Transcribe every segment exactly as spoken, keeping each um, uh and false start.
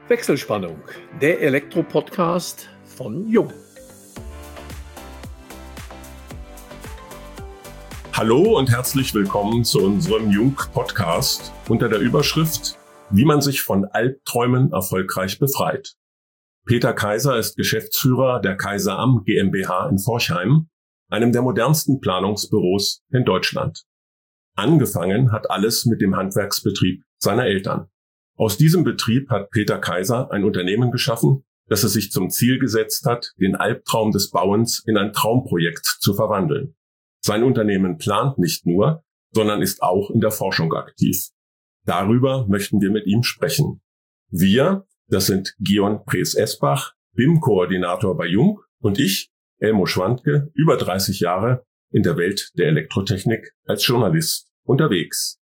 Wechselspannung, der Elektro-Podcast von Jung. Hallo und herzlich willkommen zu unserem Jung-Podcast unter der Überschrift Wie man sich von Albträumen erfolgreich befreit. Peter Kaiser ist Geschäftsführer der Kaiser Am GmbH in Forchheim, einem der modernsten Planungsbüros in Deutschland. Angefangen hat alles mit dem Handwerksbetrieb seiner Eltern. Aus diesem Betrieb hat Peter Kaiser ein Unternehmen geschaffen, das es sich zum Ziel gesetzt hat, den Albtraum des Bauens in ein Traumprojekt zu verwandeln. Sein Unternehmen plant nicht nur, sondern ist auch in der Forschung aktiv. Darüber möchten wir mit ihm sprechen. Wir, das sind Gion Prees-Esbach, B I M-Koordinator bei Jung, und ich, Elmo Schwandke, über dreißig Jahre in der Welt der Elektrotechnik als Journalist unterwegs.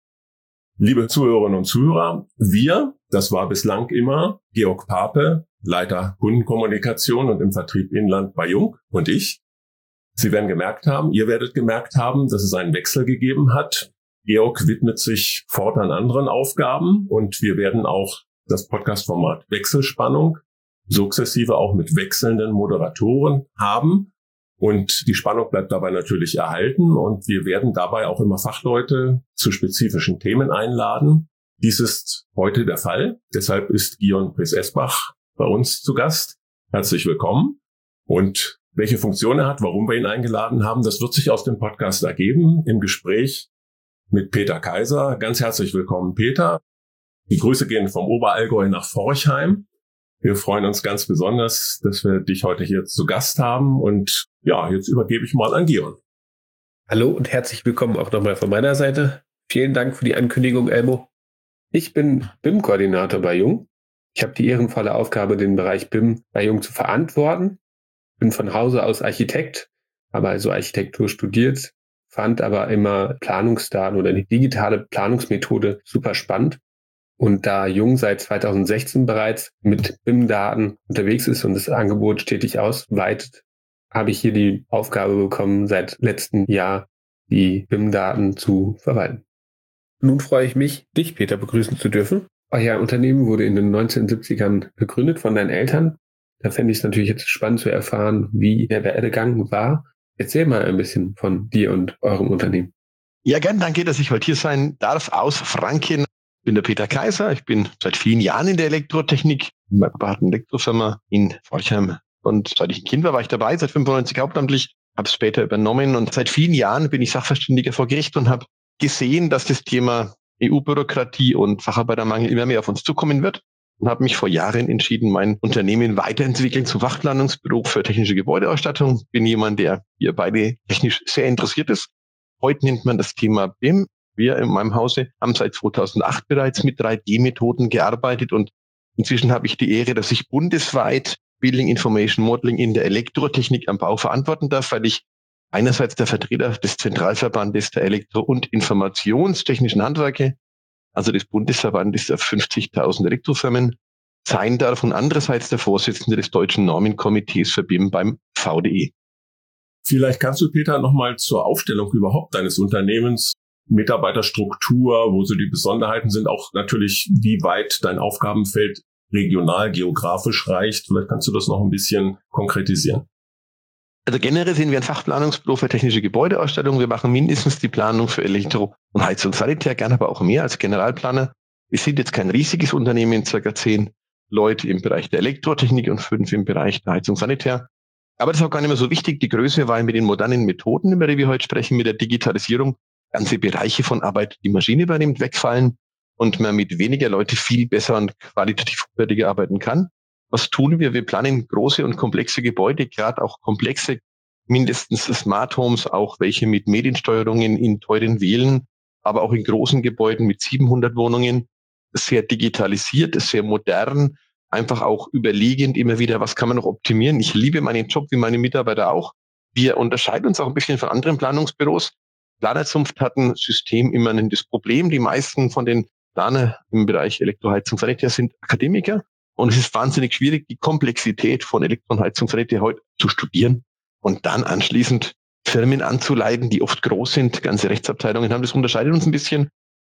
Liebe Zuhörerinnen und Zuhörer, wir, das war bislang immer Georg Pape, Leiter Kundenkommunikation und im Vertrieb Inland bei Jung, und ich. Sie werden gemerkt haben, ihr werdet gemerkt haben, dass es einen Wechsel gegeben hat. Georg widmet sich fortan anderen Aufgaben und wir werden auch das Podcast-Format Wechselspannung sukzessive auch mit wechselnden Moderatoren haben. Und die Spannung bleibt dabei natürlich erhalten und wir werden dabei auch immer Fachleute zu spezifischen Themen einladen. Dies ist heute der Fall. Deshalb ist Gion Prees-Esbach bei uns zu Gast. Herzlich willkommen. Und welche Funktion er hat, warum wir ihn eingeladen haben, das wird sich aus dem Podcast ergeben im Gespräch mit Peter Kaiser. Ganz herzlich willkommen, Peter. Die Grüße gehen vom Oberallgäu nach Forchheim. Wir freuen uns ganz besonders, dass wir dich heute hier zu Gast haben. Und ja, jetzt übergebe ich mal an Gion. Hallo und herzlich willkommen auch nochmal von meiner Seite. Vielen Dank für die Ankündigung, Elmo. Ich bin B I M-Koordinator bei Jung. Ich habe die ehrenvolle Aufgabe, den Bereich B I M bei Jung zu verantworten. Bin von Hause aus Architekt, habe also Architektur studiert, fand aber immer Planungsdaten oder die digitale Planungsmethode super spannend. Und da Jung seit zweitausendsechzehn bereits mit B I M-Daten unterwegs ist und das Angebot stetig ausweitet, habe ich hier die Aufgabe bekommen, seit letztem Jahr die B I M-Daten zu verwalten. Nun freue ich mich, dich, Peter, begrüßen zu dürfen. Euer Unternehmen wurde in den neunzehnhundertsiebzigern gegründet von deinen Eltern. Da fände ich es natürlich jetzt spannend zu erfahren, wie der Werdegang war. Erzähl mal ein bisschen von dir und eurem Unternehmen. Ja, gern, danke, dass ich heute hier sein darf aus Franken. Ich bin der Peter Kaiser, ich bin seit vielen Jahren in der Elektrotechnik. Mein Papa hat eine Elektrofirma in Forchheim und seit ich ein Kind war, war ich dabei, seit fünfundneunzig hauptamtlich, habe es später übernommen und seit vielen Jahren bin ich Sachverständiger vor Gericht und habe gesehen, dass das Thema E U-Bürokratie und Facharbeitermangel immer mehr auf uns zukommen wird und habe mich vor Jahren entschieden, mein Unternehmen weiterentwickeln zum Fachplanungsbüro für technische Gebäudeausstattung. Bin jemand, der hier beide technisch sehr interessiert ist. Heute nennt man das Thema B I M. Wir in meinem Hause haben seit zweitausendacht bereits mit drei D Methoden gearbeitet und inzwischen habe ich die Ehre, dass ich bundesweit Building Information Modeling in der Elektrotechnik am Bau verantworten darf, weil ich einerseits der Vertreter des Zentralverbandes der Elektro- und Informationstechnischen Handwerke, also des Bundesverbandes der fünfzigtausend Elektrofirmen, sein darf und andererseits der Vorsitzende des Deutschen Normenkomitees für B I M beim V D E. Vielleicht kannst du, Peter, nochmal zur Aufstellung überhaupt deines Unternehmens, Mitarbeiterstruktur, wo so die Besonderheiten sind, auch natürlich, wie weit dein Aufgabenfeld regional, geografisch reicht. Vielleicht kannst du das noch ein bisschen konkretisieren. Also generell sind wir ein Fachplanungsbüro für technische Gebäudeausstattung. Wir machen mindestens die Planung für Elektro- und Heizung, Sanitär, gerne aber auch mehr als Generalplaner. Wir sind jetzt kein riesiges Unternehmen, circa zehn Leute im Bereich der Elektrotechnik und fünf im Bereich der Heizung, Sanitär. Aber das ist auch gar nicht mehr so wichtig, die Größe, weil mit den modernen Methoden, über die wir heute sprechen, mit der Digitalisierung, ganze Bereiche von Arbeit, die Maschine übernimmt, wegfallen und man mit weniger Leute viel besser und qualitativ hochwertiger arbeiten kann. Was tun wir? Wir planen große und komplexe Gebäude, gerade auch komplexe, mindestens Smart Homes, auch welche mit Mediensteuerungen in teuren Villen, aber auch in großen Gebäuden mit siebenhundert Wohnungen, sehr digitalisiert, sehr modern, einfach auch überlegend immer wieder, was kann man noch optimieren. Ich liebe meinen Job, wie meine Mitarbeiter auch. Wir unterscheiden uns auch ein bisschen von anderen Planungsbüros. Planerzunft hat ein systemimmanentes Problem. Die meisten von den Planer im Bereich Elektroheizung, Sanitär sind Akademiker. Und es ist wahnsinnig schwierig, die Komplexität von Elektro- und Heizung, Sanitär heute zu studieren und dann anschließend Firmen anzuleiten, die oft groß sind. Ganze Rechtsabteilungen haben. Das unterscheidet uns ein bisschen.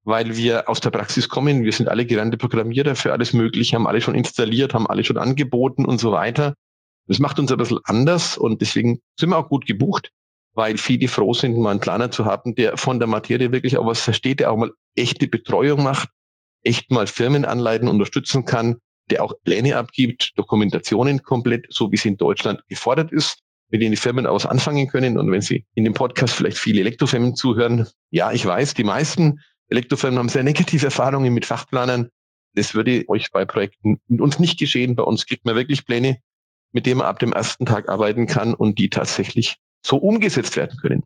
weil wir aus der Praxis kommen. Wir sind alle gelernte Programmierer für alles Mögliche, haben alle schon installiert, haben alle schon angeboten und so weiter. Das macht uns ein bisschen anders und deswegen sind wir auch gut gebucht, weil viele froh sind, mal einen Planer zu haben, der von der Materie wirklich auch was versteht, der auch mal echte Betreuung macht, echt mal Firmen anleiten, unterstützen kann, der auch Pläne abgibt, Dokumentationen komplett, so wie es in Deutschland gefordert ist, mit denen die Firmen auch was anfangen können. Und wenn Sie in dem Podcast vielleicht viele Elektrofirmen zuhören, ja, ich weiß, die meisten Elektrofirmen haben sehr negative Erfahrungen mit Fachplanern. Das würde euch bei Projekten mit uns nicht geschehen. Bei uns kriegt man wirklich Pläne, mit denen man ab dem ersten Tag arbeiten kann und die tatsächlich so umgesetzt werden können.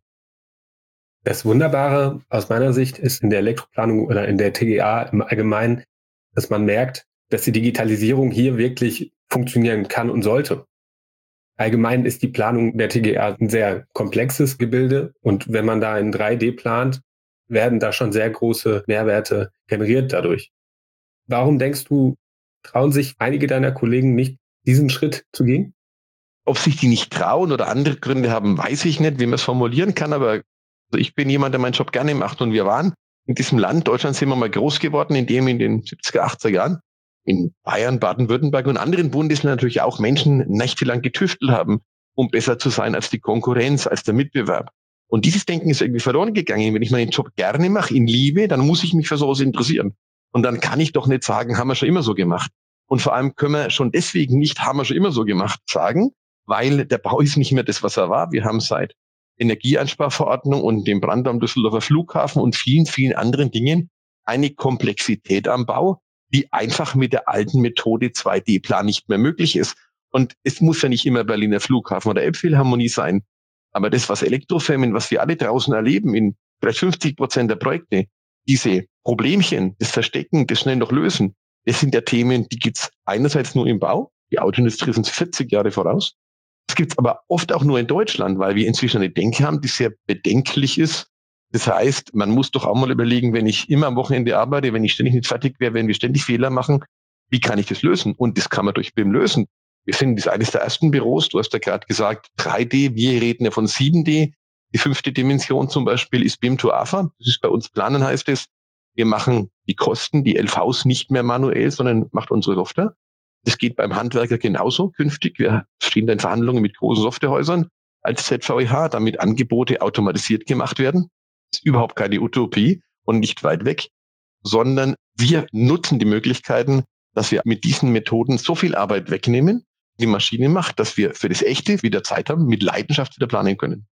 Das Wunderbare aus meiner Sicht ist in der Elektroplanung oder in der T G A im Allgemeinen, dass man merkt, dass die Digitalisierung hier wirklich funktionieren kann und sollte. Allgemein ist die Planung der T G A ein sehr komplexes Gebilde und wenn man da in drei D plant, werden da schon sehr große Mehrwerte generiert dadurch. Warum denkst du, trauen sich einige deiner Kollegen nicht, diesen Schritt zu gehen? Ob sich die nicht trauen oder andere Gründe haben, weiß ich nicht, wie man es formulieren kann, aber also ich bin jemand, der meinen Job gerne macht und wir waren in diesem Land, Deutschland sind wir mal groß geworden, in dem in den siebziger, achtziger Jahren in Bayern, Baden-Württemberg und anderen Bundesländern natürlich auch Menschen nächtelang getüftelt haben, um besser zu sein als die Konkurrenz, als der Mitbewerb. Und dieses Denken ist irgendwie verloren gegangen. Wenn ich meinen Job gerne mache, ihn liebe, dann muss ich mich für sowas interessieren. Und dann kann ich doch nicht sagen, haben wir schon immer so gemacht. Und vor allem können wir schon deswegen nicht, haben wir schon immer so gemacht, sagen, weil der Bau ist nicht mehr das, was er war. Wir haben seit Energieeinsparverordnung und dem Brand am Düsseldorfer Flughafen und vielen, vielen anderen Dingen eine Komplexität am Bau, die einfach mit der alten Methode zwei D-Plan nicht mehr möglich ist. Und es muss ja nicht immer Berliner Flughafen oder Elbphilharmonie sein. Aber das, was Elektrofirmen, was wir alle draußen erleben, in vielleicht fünfzig Prozent der Projekte, diese Problemchen, das Verstecken, das schnell noch lösen, das sind ja Themen, die gibt's einerseits nur im Bau. Die Autoindustrie sind vierzig Jahre voraus. Das gibt's aber oft auch nur in Deutschland, weil wir inzwischen eine Denke haben, die sehr bedenklich ist. Das heißt, man muss doch auch mal überlegen, wenn ich immer am Wochenende arbeite, wenn ich ständig nicht fertig wäre, wenn wir ständig Fehler machen, wie kann ich das lösen? Und das kann man durch B I M lösen. Wir sind das eines der ersten Büros, du hast ja gerade gesagt, drei D, wir reden ja von sieben D. Die fünfte Dimension zum Beispiel ist B I M to A F A. Das ist bei uns Planen, heißt es. Wir machen die Kosten, die L Vs nicht mehr manuell, sondern macht unsere Software. Das geht beim Handwerker genauso künftig. Wir stehen da in Verhandlungen mit großen Softwarehäusern als Z V E H, damit Angebote automatisiert gemacht werden. Das ist überhaupt keine Utopie und nicht weit weg, sondern wir nutzen die Möglichkeiten, dass wir mit diesen Methoden so viel Arbeit wegnehmen, die Maschine macht, dass wir für das Echte wieder Zeit haben, mit Leidenschaft wieder planen können.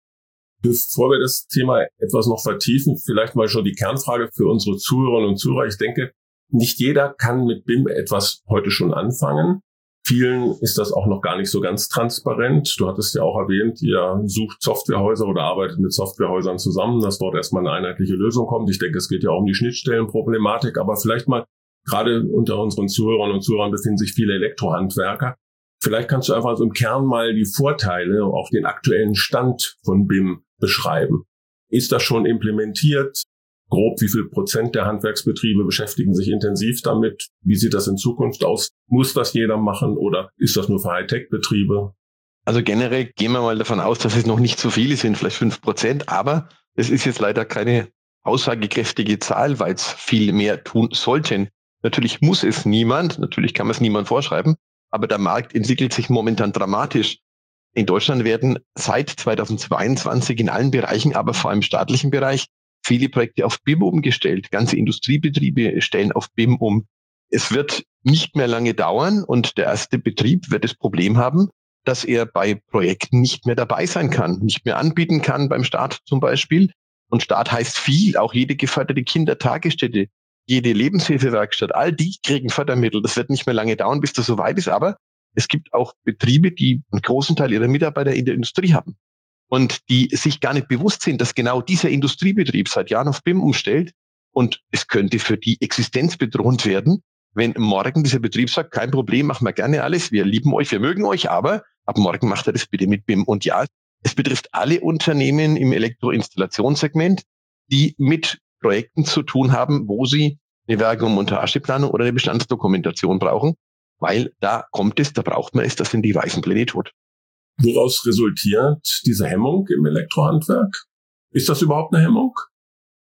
Bevor wir das Thema etwas noch vertiefen, vielleicht mal schon die Kernfrage für unsere Zuhörerinnen und Zuhörer. Ich denke, nicht jeder kann mit B I M etwas heute schon anfangen. Vielen ist das auch noch gar nicht so ganz transparent. Du hattest ja auch erwähnt, ihr sucht Softwarehäuser oder arbeitet mit Softwarehäusern zusammen, dass dort erstmal eine einheitliche Lösung kommt. Ich denke, es geht ja auch um die Schnittstellenproblematik, aber vielleicht mal, gerade unter unseren Zuhörern und Zuhörern befinden sich viele Elektrohandwerker. Vielleicht kannst du einfach so im Kern mal die Vorteile auf den aktuellen Stand von B I M beschreiben. Ist das schon implementiert? Grob, wie viel Prozent der Handwerksbetriebe beschäftigen sich intensiv damit? Wie sieht das in Zukunft aus? Muss das jeder machen oder ist das nur für Hightech-Betriebe? Also generell gehen wir mal davon aus, dass es noch nicht so viele sind, vielleicht fünf Prozent, aber es ist jetzt leider keine aussagekräftige Zahl, weil es viel mehr tun sollten. Natürlich muss es niemand, natürlich kann man es niemand vorschreiben, aber der Markt entwickelt sich momentan dramatisch. In Deutschland werden seit zweitausendzweiundzwanzig in allen Bereichen, aber vor allem im staatlichen Bereich, viele Projekte auf B I M umgestellt. Ganze Industriebetriebe stellen auf B I M um. Es wird nicht mehr lange dauern und der erste Betrieb wird das Problem haben, dass er bei Projekten nicht mehr dabei sein kann, nicht mehr anbieten kann beim Staat zum Beispiel. Und Staat heißt viel, auch jede geförderte Kindertagesstätte, jede Lebenshilfewerkstatt, all die kriegen Fördermittel. Das wird nicht mehr lange dauern, bis das soweit ist, aber es gibt auch Betriebe, die einen großen Teil ihrer Mitarbeiter in der Industrie haben. Und die sich gar nicht bewusst sind, dass genau dieser Industriebetrieb seit Jahren auf B I M umstellt und es könnte für die Existenz bedroht werden, wenn morgen dieser Betrieb sagt, kein Problem, machen wir gerne alles, wir lieben euch, wir mögen euch, aber ab morgen macht er das bitte mit B I M. Und ja, es betrifft alle Unternehmen im Elektroinstallationssegment, die mit Projekten zu tun haben, wo sie eine Werk- und Montageplanung oder eine Bestandsdokumentation brauchen, weil da kommt es, da braucht man es, das sind die weißen Pläne tot. Woraus resultiert diese Hemmung im Elektrohandwerk? Ist das überhaupt eine Hemmung?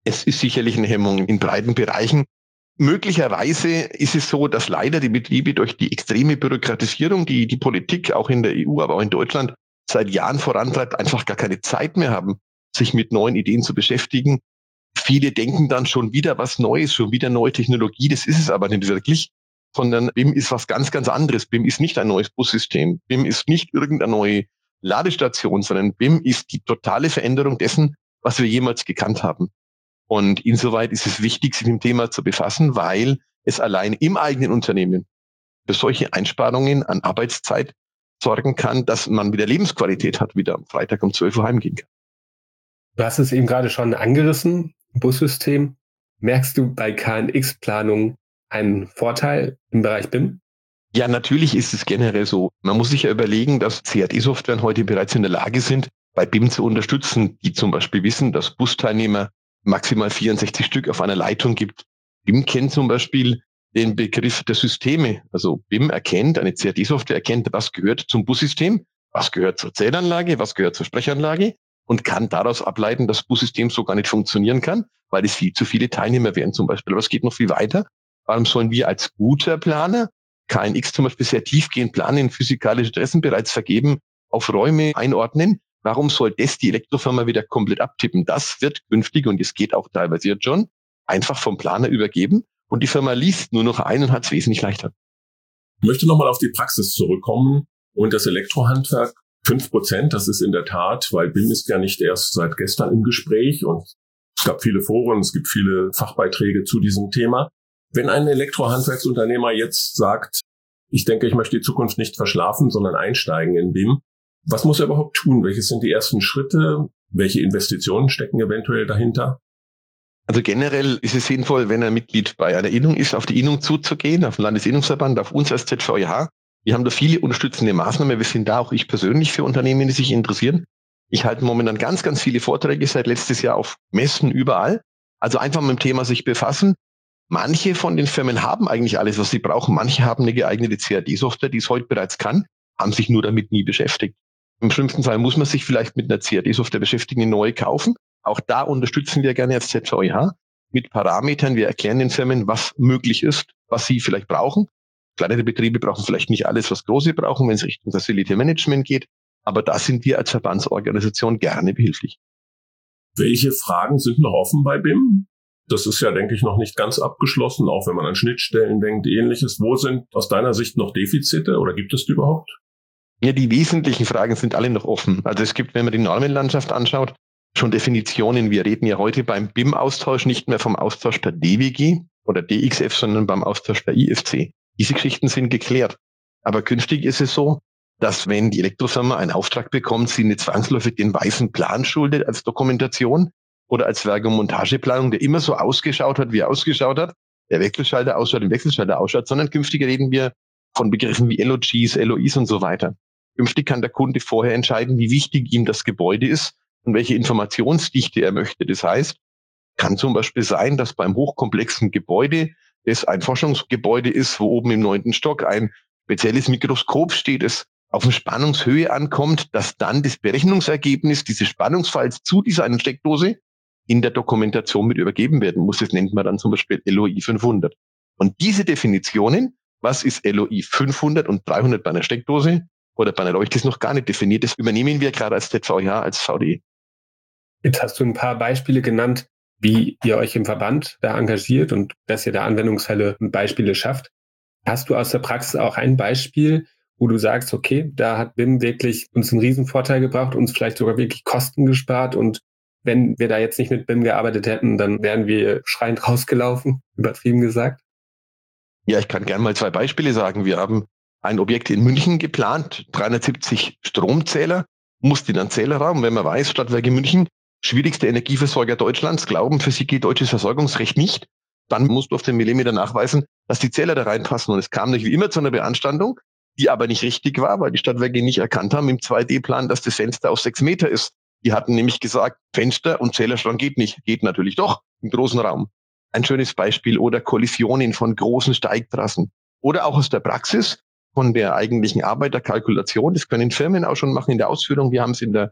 Es ist sicherlich eine Hemmung in breiten Bereichen. Möglicherweise ist es so, dass leider die Betriebe durch die extreme Bürokratisierung, die die Politik auch in der E U, aber auch in Deutschland seit Jahren vorantreibt, einfach gar keine Zeit mehr haben, sich mit neuen Ideen zu beschäftigen. Viele denken dann schon wieder was Neues, schon wieder neue Technologie. Das ist es aber nicht wirklich, sondern B I M ist was ganz, ganz anderes. B I M ist nicht ein neues Bussystem. B I M ist nicht irgendeine neue Ladestation, sondern B I M ist die totale Veränderung dessen, was wir jemals gekannt haben. Und insoweit ist es wichtig, sich mit dem Thema zu befassen, weil es allein im eigenen Unternehmen für solche Einsparungen an Arbeitszeit sorgen kann, dass man wieder Lebensqualität hat, wieder am Freitag um zwölf Uhr heimgehen kann. Du hast es eben gerade schon angerissen, Bussystem. Merkst du bei K N X-Planung einen Vorteil im Bereich B I M? Ja, natürlich ist es generell so. Man muss sich ja überlegen, dass C A D-Softwaren heute bereits in der Lage sind, bei B I M zu unterstützen, die zum Beispiel wissen, dass Busteilnehmer maximal vierundsechzig Stück auf einer Leitung gibt. B I M kennt zum Beispiel den Begriff der Systeme. Also B I M erkennt, eine C A D-Software erkennt, was gehört zum Bussystem, was gehört zur Zählanlage, was gehört zur Sprechanlage und kann daraus ableiten, dass das Bussystem so gar nicht funktionieren kann, weil es viel zu viele Teilnehmer wären zum Beispiel. Aber es geht noch viel weiter. Warum sollen wir als guter Planer K N X zum Beispiel sehr tiefgehend planen, in physikalische Adressen bereits vergeben, auf Räume einordnen? Warum soll das die Elektrofirma wieder komplett abtippen? Das wird künftig, und es geht auch teilweise jetzt schon, einfach vom Planer übergeben und die Firma liest nur noch ein und hat es wesentlich leichter. Ich möchte nochmal auf die Praxis zurückkommen und das Elektrohandwerk. fünf Prozent, das ist in der Tat, weil B I M ist ja nicht erst seit gestern im Gespräch und es gab viele Foren, es gibt viele Fachbeiträge zu diesem Thema. Wenn ein Elektrohandwerksunternehmer jetzt sagt, ich denke, ich möchte die Zukunft nicht verschlafen, sondern einsteigen in B I M, was muss er überhaupt tun? Welches sind die ersten Schritte? Welche Investitionen stecken eventuell dahinter? Also generell ist es sinnvoll, wenn er Mitglied bei einer Innung ist, auf die Innung zuzugehen, auf den Landesinnungsverband, auf uns als Z V I H. Wir haben da viele unterstützende Maßnahmen. Wir sind da auch ich persönlich für Unternehmen, die sich interessieren. Ich halte momentan ganz, ganz viele Vorträge seit letztes Jahr auf Messen überall. Also einfach mit dem Thema sich befassen. Manche von den Firmen haben eigentlich alles, was sie brauchen. Manche haben eine geeignete C A D-Software, die es heute bereits kann, haben sich nur damit nie beschäftigt. Im schlimmsten Fall muss man sich vielleicht mit einer C A D-Software beschäftigen, eine neue kaufen. Auch da unterstützen wir gerne als Z V I H mit Parametern. Wir erklären den Firmen, was möglich ist, was sie vielleicht brauchen. Kleinere Betriebe brauchen vielleicht nicht alles, was große brauchen, wenn es Richtung Facility Management geht. Aber da sind wir als Verbandsorganisation gerne behilflich. Welche Fragen sind noch offen bei B I M? Das ist ja, denke ich, noch nicht ganz abgeschlossen, auch wenn man an Schnittstellen denkt, ähnliches. Wo sind aus deiner Sicht noch Defizite oder gibt es die überhaupt? Ja, die wesentlichen Fragen sind alle noch offen. Also es gibt, wenn man die Normenlandschaft anschaut, schon Definitionen. Wir reden ja heute beim B I M-Austausch nicht mehr vom Austausch per D W G oder D X F, sondern beim Austausch per I F C. Diese Geschichten sind geklärt. Aber künftig ist es so, dass wenn die Elektrofirma einen Auftrag bekommt, sie nicht zwangsläufig den weißen Plan schuldet als Dokumentation oder als Werk- und Montageplanung, der immer so ausgeschaut hat, wie er ausgeschaut hat, der Wechselschalter ausschaut, im Wechselschalter ausschaut, sondern künftig reden wir von Begriffen wie L O Gs, L O Is und so weiter. Künftig kann der Kunde vorher entscheiden, wie wichtig ihm das Gebäude ist und welche Informationsdichte er möchte. Das heißt, kann zum Beispiel sein, dass beim hochkomplexen Gebäude, das ein Forschungsgebäude ist, wo oben im neunten Stock ein spezielles Mikroskop steht, das auf eine Spannungshöhe ankommt, dass dann das Berechnungsergebnis dieses Spannungsfalls zu dieser einen Steckdose in der Dokumentation mit übergeben werden muss. Das nennt man dann zum Beispiel L O I fünfhundert. Und diese Definitionen, was ist L O I fünfhundert und dreihundert bei einer Steckdose oder bei einer Leuchte, ist noch gar nicht definiert. Das übernehmen wir gerade als Z V I H, als V D E. Jetzt hast du ein paar Beispiele genannt, wie ihr euch im Verband da engagiert und dass ihr da Anwendungsfälle und Beispiele schafft. Hast du aus der Praxis auch ein Beispiel, wo du sagst, okay, da hat B I M wirklich uns einen riesen Vorteil gebracht, uns vielleicht sogar wirklich Kosten gespart und wenn wir da jetzt nicht mit B I M gearbeitet hätten, dann wären wir schreiend rausgelaufen, übertrieben gesagt? Ja, ich kann gerne mal zwei Beispiele sagen. Wir haben ein Objekt in München geplant, dreihundertsiebzig Stromzähler, musste in einen Zählerraum, wenn man weiß, Stadtwerke München, schwierigster Energieversorger Deutschlands, glauben, für sie gilt deutsches Versorgungsrecht nicht. Dann musst du auf den Millimeter nachweisen, dass die Zähler da reinpassen. Und es kam nicht wie immer zu einer Beanstandung, die aber nicht richtig war, weil die Stadtwerke nicht erkannt haben im zwei D Plan, dass das Fenster auf sechs Meter ist. Die hatten nämlich gesagt, Fenster und Zählerschrank geht nicht. Geht natürlich doch im großen Raum. Ein schönes Beispiel. Oder Kollisionen von großen Steigtrassen. Oder auch aus der Praxis von der eigentlichen Arbeit der Kalkulation. Das können Firmen auch schon machen in der Ausführung. Wir haben es in der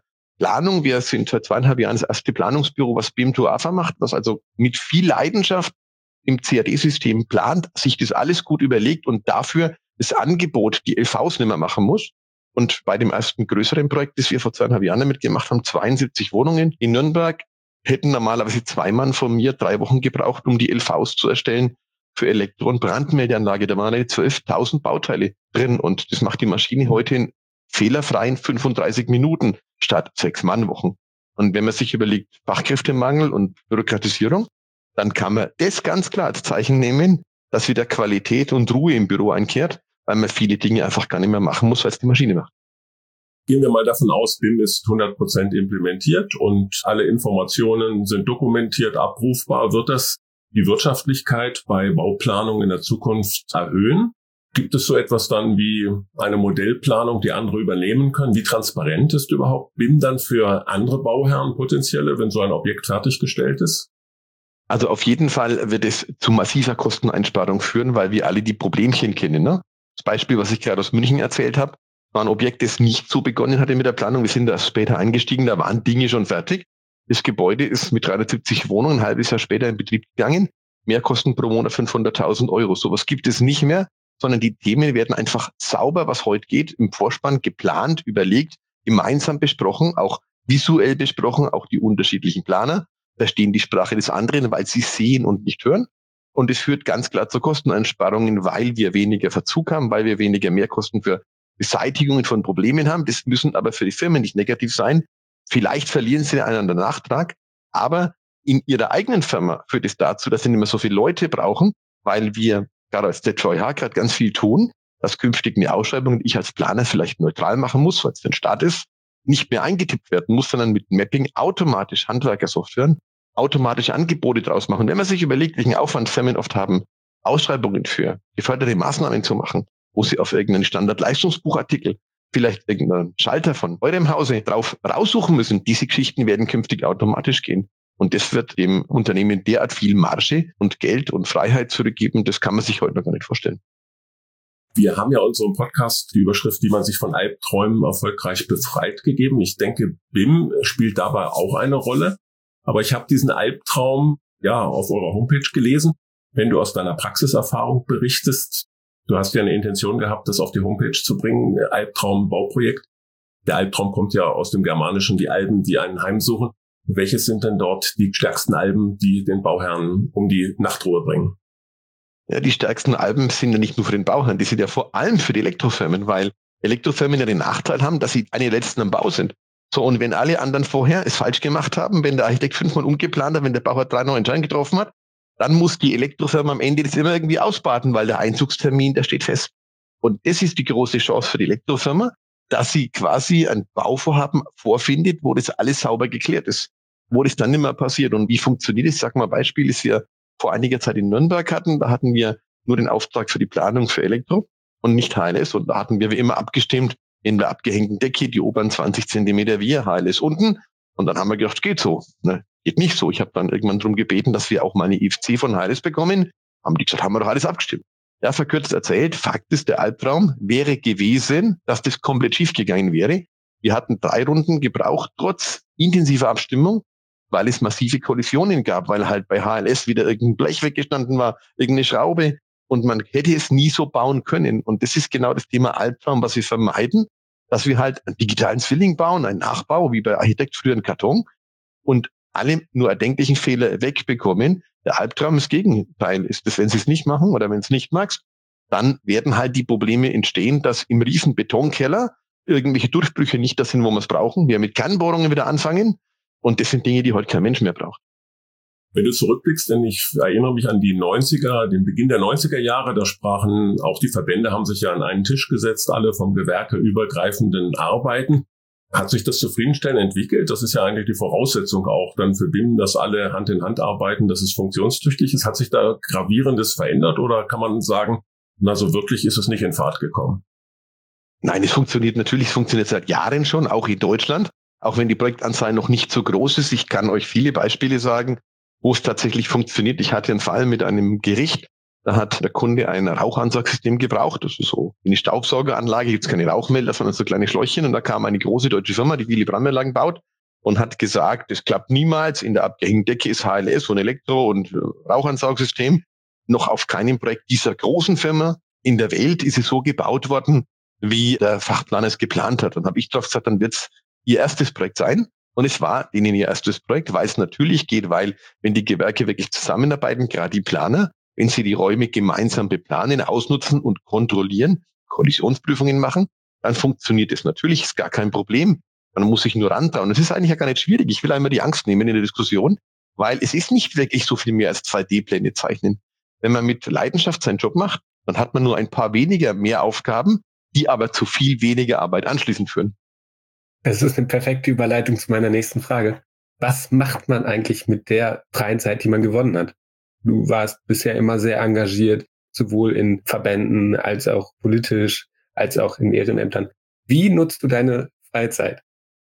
Planung. Wir sind seit zweieinhalb Jahren das erste Planungsbüro, was B I M to A F A macht, was also mit viel Leidenschaft im C A D-System plant, sich das alles gut überlegt und dafür das Angebot, die L Vs nicht mehr machen muss. Und bei dem ersten größeren Projekt, das wir vor zweieinhalb Jahren damit gemacht haben, zweiundsiebzig Wohnungen in Nürnberg, hätten normalerweise zwei Mann von mir drei Wochen gebraucht, um die L Vs zu erstellen für Elektro- und Brandmeldeanlage. Da waren zwölftausend Bauteile drin und das macht die Maschine heute in fehlerfreien fünfunddreißig Minuten statt sechs Mann-Wochen. Und wenn man sich überlegt, Fachkräftemangel und Bürokratisierung, dann kann man das ganz klar als Zeichen nehmen, dass wieder Qualität und Ruhe im Büro einkehrt, weil man viele Dinge einfach gar nicht mehr machen muss, weil es die Maschine macht. Gehen wir mal davon aus, B I M ist hundert Prozent implementiert und alle Informationen sind dokumentiert, abrufbar. Wird das die Wirtschaftlichkeit bei Bauplanung in der Zukunft erhöhen? Gibt es so etwas dann wie eine Modellplanung, die andere übernehmen können? Wie transparent ist überhaupt B I M dann für andere Bauherren potenzielle, wenn so ein Objekt fertiggestellt ist? Also auf jeden Fall wird es zu massiver Kosteneinsparung führen, weil wir alle die Problemchen kennen. Ne? Das Beispiel, was ich gerade aus München erzählt habe, war ein Objekt, das nicht so begonnen hatte mit der Planung. Wir sind da später eingestiegen, da waren Dinge schon fertig. Das Gebäude ist mit dreihundertsiebzig Wohnungen ein halbes Jahr später in Betrieb gegangen. Mehrkosten pro Monat fünfhunderttausend Euro. Sowas gibt es nicht mehr, sondern die Themen werden einfach sauber, was heute geht, im Vorspann geplant, überlegt, gemeinsam besprochen, auch visuell besprochen, auch die unterschiedlichen Planer verstehen die Sprache des anderen, weil sie sehen und nicht hören. Und es führt ganz klar zu Kosteneinsparungen, weil wir weniger Verzug haben, weil wir weniger Mehrkosten für Beseitigungen von Problemen haben. Das müssen aber für die Firmen nicht negativ sein. Vielleicht verlieren sie einen anderen Nachtrag, aber in ihrer eigenen Firma führt es dazu, dass sie nicht mehr so viele Leute brauchen, weil wir gerade als Z V H gerade ganz viel tun, dass künftig eine Ausschreibung, die ich als Planer vielleicht neutral machen muss, weil es ein Start ist, nicht mehr eingetippt werden muss, sondern mit Mapping automatisch Handwerkersoftware automatisch Angebote draus machen. Wenn man sich überlegt, welchen Aufwand Firmen oft haben, Ausschreibungen für geförderte Maßnahmen zu machen, wo sie auf irgendeinen Standardleistungsbuchartikel vielleicht irgendeinen Schalter von eurem Hause drauf raussuchen müssen, diese Geschichten werden künftig automatisch gehen. Und das wird dem Unternehmen derart viel Marge und Geld und Freiheit zurückgeben, das kann man sich heute noch gar nicht vorstellen. Wir haben ja unserem Podcast die Überschrift, wie man sich von Albträumen erfolgreich befreit, gegeben. Ich denke, B I M spielt dabei auch eine Rolle. Aber ich habe diesen Albtraum ja auf eurer Homepage gelesen. Wenn du aus deiner Praxiserfahrung berichtest, du hast ja eine Intention gehabt, das auf die Homepage zu bringen, Albtraum-Bauprojekt. Der Albtraum kommt ja aus dem Germanischen, die Alben, die einen heimsuchen. Welches sind denn dort die stärksten Alben, die den Bauherren um die Nachtruhe bringen? Ja, die stärksten Alben sind ja nicht nur für den Bauherrn, die sind ja vor allem für die Elektrofirmen, weil Elektrofirmen ja den Nachteil haben, dass sie eine der letzten am Bau sind. So, und wenn alle anderen vorher es falsch gemacht haben, wenn der Architekt fünfmal umgeplant hat, wenn der Bauherr drei neue Entscheidungen getroffen hat, dann muss die Elektrofirma am Ende das immer irgendwie ausbaden, weil der Einzugstermin, der steht fest. Und das ist die große Chance für die Elektrofirma, dass sie quasi ein Bauvorhaben vorfindet, wo das alles sauber geklärt ist, wo das dann nicht mehr passiert. Und wie funktioniert das? Ich sag mal, Beispiel, das wir vor einiger Zeit in Nürnberg hatten. Da hatten wir nur den Auftrag für die Planung für Elektro und nicht H L S. Und da hatten wir wie immer abgestimmt in der abgehängten Decke die oberen zwanzig Zentimeter wir, H L S unten. Und dann haben wir gedacht, geht so. Ne? Geht nicht so. Ich habe dann irgendwann darum gebeten, dass wir auch mal eine I F C von H L S bekommen. Haben die gesagt, haben wir doch alles abgestimmt. Ja, verkürzt erzählt, Fakt ist, der Albtraum wäre gewesen, dass das komplett schiefgegangen wäre. Wir hatten drei Runden gebraucht, trotz intensiver Abstimmung, weil es massive Kollisionen gab, weil halt bei H L S wieder irgendein Blech weggestanden war, irgendeine Schraube. Und man hätte es nie so bauen können. Und das ist genau das Thema Albtraum, was wir vermeiden, dass wir halt einen digitalen Zwilling bauen, einen Nachbau, wie bei Architekt früher einen Karton, und alle nur erdenklichen Fehler wegbekommen. Der Albtraum, das Gegenteil ist, dass wenn sie es nicht machen oder wenn es nicht magst, dann werden halt die Probleme entstehen, dass im riesen Betonkeller irgendwelche Durchbrüche nicht das sind, wo wir es brauchen. Wir mit Kernbohrungen wieder anfangen. Und das sind Dinge, die heute kein Mensch mehr braucht. Wenn du zurückblickst, denn ich erinnere mich an die neunziger, den Beginn der neunziger Jahre, da sprachen auch die Verbände, haben sich ja an einen Tisch gesetzt, alle vom Gewerke übergreifenden Arbeiten. Hat sich das zufriedenstellend entwickelt? Das ist ja eigentlich die Voraussetzung auch dann für B I M, dass alle Hand in Hand arbeiten, dass es funktionstüchtig ist. Hat sich da Gravierendes verändert oder kann man sagen, na so wirklich ist es nicht in Fahrt gekommen? Nein, es funktioniert natürlich, es funktioniert seit Jahren schon, auch in Deutschland. Auch wenn die Projektanzahl noch nicht so groß ist. Ich kann euch viele Beispiele sagen, wo es tatsächlich funktioniert. Ich hatte einen Fall mit einem Gericht, da hat der Kunde ein Rauchansaugsystem gebraucht. Das ist so eine Staubsaugeranlage, gibt es keine Rauchmelder, sondern so kleine Schläuchchen. Und da kam eine große deutsche Firma, die Willy Brandt-Anlagen baut, und hat gesagt, das klappt niemals. In der abgehängten Decke ist H L S und Elektro- und Rauchansaugsystem. Noch auf keinem Projekt dieser großen Firma in der Welt ist es so gebaut worden, wie der Fachplaner es geplant hat. Und habe ich drauf gesagt, dann wird es ihr erstes Projekt sein. Und es war denen ihr erstes Projekt, weil es natürlich geht, weil wenn die Gewerke wirklich zusammenarbeiten, gerade die Planer, wenn sie die Räume gemeinsam beplanen, ausnutzen und kontrollieren, Kollisionsprüfungen machen, dann funktioniert es natürlich, ist gar kein Problem. Man muss sich nur rantrauen. Das ist eigentlich ja gar nicht schwierig. Ich will einmal die Angst nehmen in der Diskussion, weil es ist nicht wirklich so viel mehr als zwei D-Pläne zeichnen. Wenn man mit Leidenschaft seinen Job macht, dann hat man nur ein paar weniger mehr Aufgaben, die aber zu viel weniger Arbeit anschließend führen. Das ist eine perfekte Überleitung zu meiner nächsten Frage. Was macht man eigentlich mit der freien Zeit, die man gewonnen hat? Du warst bisher immer sehr engagiert, sowohl in Verbänden als auch politisch, als auch in Ehrenämtern. Wie nutzt du deine Freizeit?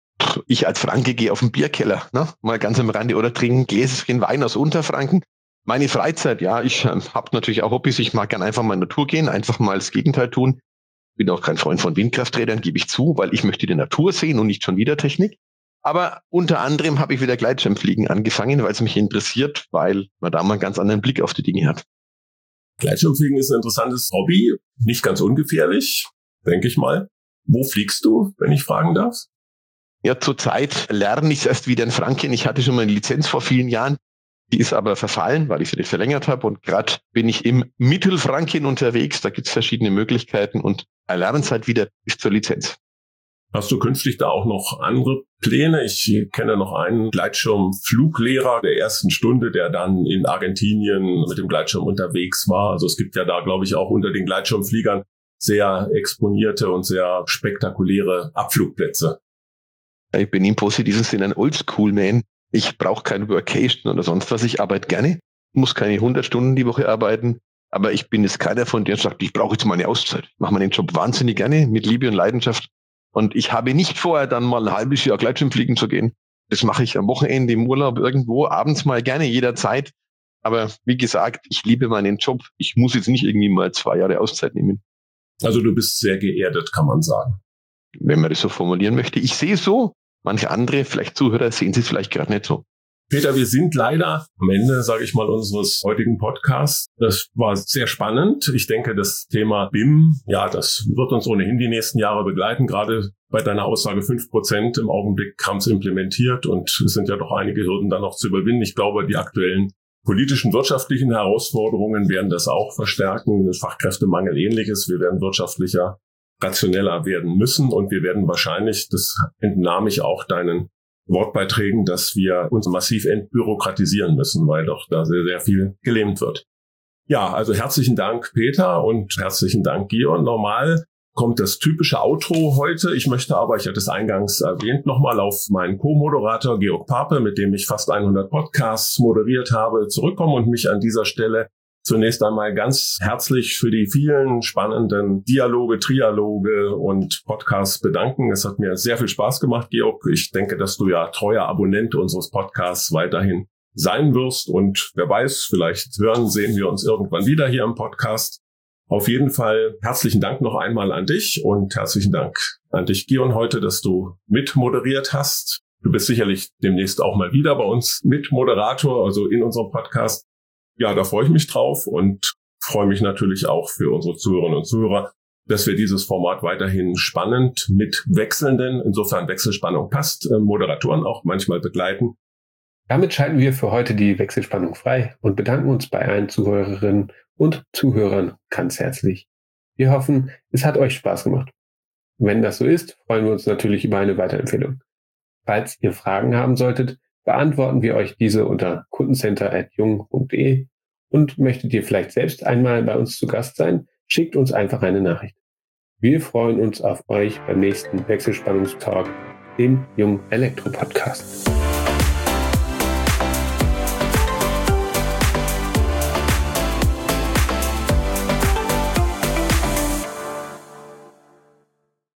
Ich als Franke gehe auf den Bierkeller, ne? Mal ganz am Rande, oder trinke ein Gläschen Wein aus Unterfranken. Meine Freizeit, ja, ich äh, habe natürlich auch Hobbys. Ich mag gerne einfach mal in die Natur gehen, einfach mal das Gegenteil tun. Bin auch kein Freund von Windkrafträdern, gebe ich zu, weil ich möchte die Natur sehen und nicht schon wieder Technik. Aber unter anderem habe ich wieder Gleitschirmfliegen angefangen, weil es mich interessiert, weil man da mal einen ganz anderen Blick auf die Dinge hat. Gleitschirmfliegen ist ein interessantes Hobby, nicht ganz ungefährlich, denke ich mal. Wo fliegst du, wenn ich fragen darf? Ja, zurzeit lerne ich es erst wieder in Franken. Ich hatte schon mal eine Lizenz vor vielen Jahren. Die ist aber verfallen, weil ich sie nicht verlängert habe. Und gerade bin ich im Mittelfranken unterwegs. Da gibt es verschiedene Möglichkeiten und erlernen es halt wieder bis zur Lizenz. Hast du künftig da auch noch andere Pläne? Ich kenne noch einen Gleitschirmfluglehrer der ersten Stunde, der dann in Argentinien mit dem Gleitschirm unterwegs war. Also es gibt ja da, glaube ich, auch unter den Gleitschirmfliegern sehr exponierte und sehr spektakuläre Abflugplätze. Ich bin im positiven Sinne ein Oldschool-Man. Ich brauche kein Workation oder sonst was. Ich arbeite gerne, muss keine hundert Stunden die Woche arbeiten. Aber ich bin jetzt keiner von denen, der sagt, ich brauche jetzt mal eine Auszeit. Ich mache meinen Job wahnsinnig gerne, mit Liebe und Leidenschaft. Und ich habe nicht vor, dann mal ein halbes Jahr Gleitschirmfliegen zu gehen. Das mache ich am Wochenende, im Urlaub, irgendwo, abends mal gerne, jederzeit. Aber wie gesagt, ich liebe meinen Job. Ich muss jetzt nicht irgendwie mal zwei Jahre Auszeit nehmen. Also du bist sehr geerdet, kann man sagen. Wenn man das so formulieren möchte. Ich sehe es so. Manche andere, vielleicht Zuhörer, sehen sie es vielleicht gerade nicht so. Peter, wir sind leider am Ende, sage ich mal, unseres heutigen Podcasts. Das war sehr spannend. Ich denke, das Thema B I M, ja, das wird uns ohnehin die nächsten Jahre begleiten. Gerade bei deiner Aussage fünf Prozent im Augenblick haben es implementiert und es sind ja doch einige Hürden dann noch zu überwinden. Ich glaube, die aktuellen politischen, wirtschaftlichen Herausforderungen werden das auch verstärken. Fachkräftemangel ähnliches. Wir werden wirtschaftlicher, rationeller werden müssen und wir werden wahrscheinlich, das entnahm ich auch deinen Wortbeiträgen, dass wir uns massiv entbürokratisieren müssen, weil doch da sehr, sehr viel gelähmt wird. Ja, also herzlichen Dank, Peter, und herzlichen Dank, Georg. Normal kommt das typische Outro heute. Ich möchte aber, ich hatte es eingangs erwähnt, nochmal auf meinen Co-Moderator Georg Pape, mit dem ich fast hundert Podcasts moderiert habe, zurückkommen und mich an dieser Stelle zunächst einmal ganz herzlich für die vielen spannenden Dialoge, Trialoge und Podcasts bedanken. Es hat mir sehr viel Spaß gemacht, Georg. Ich denke, dass du ja treuer Abonnent unseres Podcasts weiterhin sein wirst. Und wer weiß, vielleicht hören, sehen wir uns irgendwann wieder hier im Podcast. Auf jeden Fall herzlichen Dank noch einmal an dich und herzlichen Dank an dich, Georg, heute, dass du mitmoderiert hast. Du bist sicherlich demnächst auch mal wieder bei uns Mitmoderator, also in unserem Podcast. Ja, da freue ich mich drauf und freue mich natürlich auch für unsere Zuhörerinnen und Zuhörer, dass wir dieses Format weiterhin spannend mit wechselnden, insofern Wechselspannung passt, äh, Moderatoren auch manchmal begleiten. Damit schalten wir für heute die Wechselspannung frei und bedanken uns bei allen Zuhörerinnen und Zuhörern ganz herzlich. Wir hoffen, es hat euch Spaß gemacht. Wenn das so ist, freuen wir uns natürlich über eine Weiterempfehlung. Falls ihr Fragen haben solltet, beantworten wir euch diese unter kundencenter at jung punkt de und möchtet ihr vielleicht selbst einmal bei uns zu Gast sein, schickt uns einfach eine Nachricht. Wir freuen uns auf euch beim nächsten Wechselspannungstalk, dem Jung Elektro Podcast.